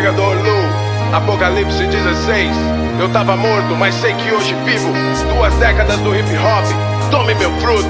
Pescador Lu, Apocalipse 16. Eu tava morto, mas sei que hoje vivo. 2 décadas do hip hop, tome meu fruto.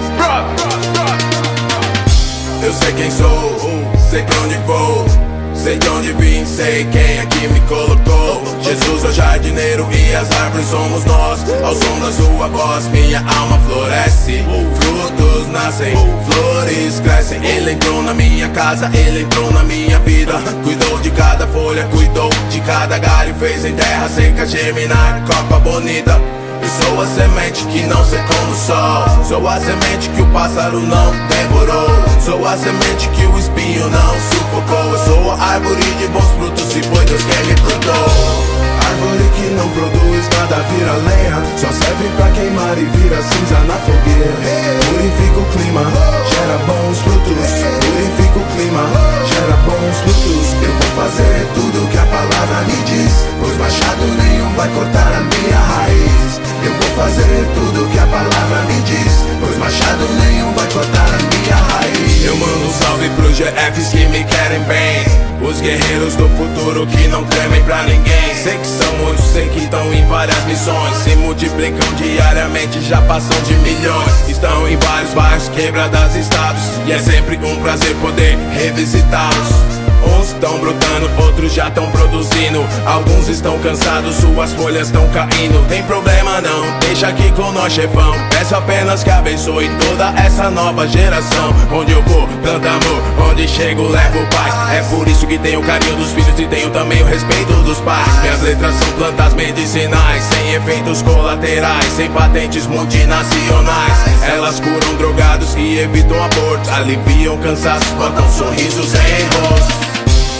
Eu sei quem sou, sei pra onde vou, sei de onde vim, sei quem aqui me colocou. Jesus é o jardineiro e as árvores somos nós. Ao som da sua voz minha alma floresce. Frutos nascem, flores crescem. Ele entrou na minha casa, ele entrou na minha vida. Cuidou de cada folha, cuidou de cada galho. Fez em terra seca germinar copa bonita. Eu sou a semente que não secou no sol. Sou a semente que o pássaro não devorou. Sou a semente que o espinho não sufocou. Eu sou a árvore de bons frutos e foi Deus quem me plantou. Árvore que não produz nada vira lenha, só serve pra queimar e vira cinza na fogueira. Purifica o clima, gera bons frutos. Purifica o clima, gera bons frutos. Eu vou fazer tudo que a palavra me diz, pois machado nenhum vai cortar a minha raiz. Eu vou fazer tudo que a palavra me diz, pois machado nenhum vai cortar a minha raiz. Eu mando um salve pros GFs que me querem bem, os guerreiros do futuro que não tremem pra ninguém. Sei que são muitos, sei que estão em várias missões, se multiplicam diariamente, já passam de milhões. Estão em vários bairros, quebradas, estados, e é sempre um prazer poder revisitá-los. Uns estão brotando, outros já estão produzindo. Alguns estão cansados, suas folhas estão caindo. Tem problema não, deixa aqui com nós, chefão. Peço apenas que abençoe toda essa nova geração. Onde eu vou, planto amor, onde chego, levo paz. É por isso que tenho o carinho dos filhos e tenho também o respeito dos pais. Minhas letras são plantas medicinais, sem efeitos colaterais, sem patentes multinacionais. Elas curam drogados e evitam abortos, aliviam cansaços, botam sorrisos em rosto.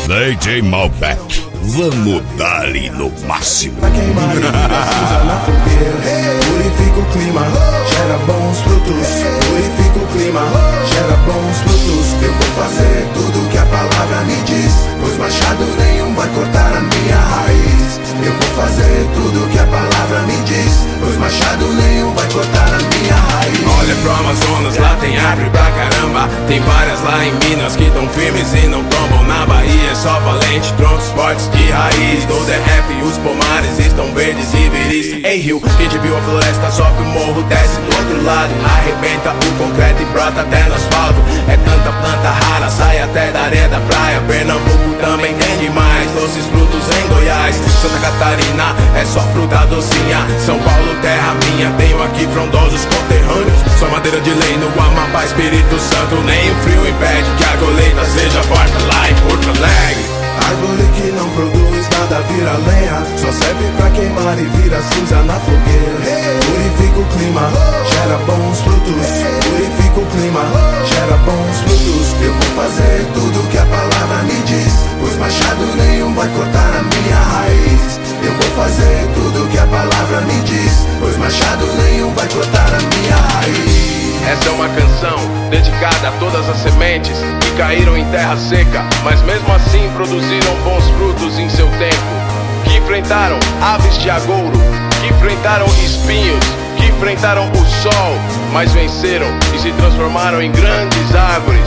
DJ Malbec, vamos dar-lhe no máximo. Pra queimar e vira cinza na fogueira. Purifica o clima, gera bons frutos. Purifica o clima, gera bons frutos. Eu vou fazer tudo que a palavra me diz, pois machado nenhum vai cortar a minha raiz. Eu vou fazer tudo que a palavra me diz, pois machado nenhum vai cortar a minha raiz. Olha pro Amazonas, lá tem árvore pra caramba. Tem várias lá em Minas que tão firmes e não tombam. Na Bahia é só valente, troncos fortes de raiz. No DF os pomares estão verdes e viris. Ei Rio, quem te viu a floresta sobe o morro, desce do outro lado. Arrebenta o concreto e brota até no asfalto. É tanta planta rara, sai até da areia da praia. Pernambuco também tem demais, doces frutos em Goiás. Santa Catarina é só fruta docinha. São Paulo, terra minha, tenho aqui frondosos conterrâneos. Só madeira de lei no Amapá, Espírito Santo. Nem o frio impede que a colheita seja farta lá em Porto Alegre. Árvore que não produz nada vira lenha, só serve pra queimar e vira cinza na fogueira. Purifica o clima, gera bons frutos. Purifica o clima, gera bons frutos. Eu vou fazer tudo que a palavra me diz, pois machado nenhum vai cortar a minha raiz. Eu vou fazer tudo que a palavra me diz, pois machado nenhum vai cortar a minha raiz. Essa é uma canção dedicada a todas as sementes que caíram em terra seca, mas mesmo assim produziram bons frutos em seu tempo. Que enfrentaram aves de agouro, que enfrentaram espinhos, que enfrentaram o sol, mas venceram e se transformaram em grandes árvores.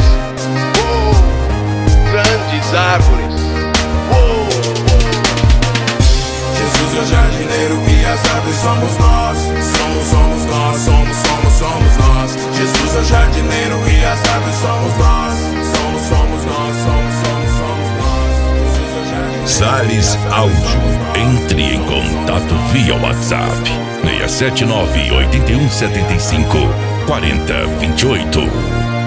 Grandes árvores. Jesus é o jardineiro e as árvores somos nós. Somos nós, somos nós. Jesus é o jardineiro e as árvores somos nós. Somos nós, somos nós. Jesus é o jardineiro. Salles Áudio. Entre em contato via WhatsApp 679 8175 4028.